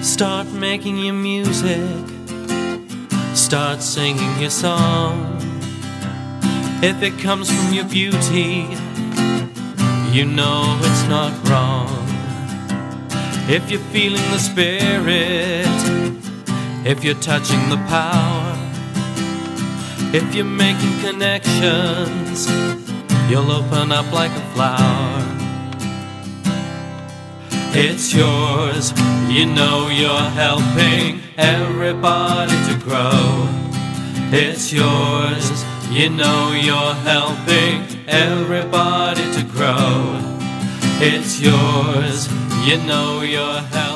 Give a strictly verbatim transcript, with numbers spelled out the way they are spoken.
Start making your music, start singing your song. If it comes from your beauty, you know it's not wrong. If you're feeling the spirit, if you're touching the power, if you're making connections, you'll open up like a flower. It's yours, you know you're helping everybody to grow. It's yours, you know you're helping everybody to grow. It's yours, you know you're helping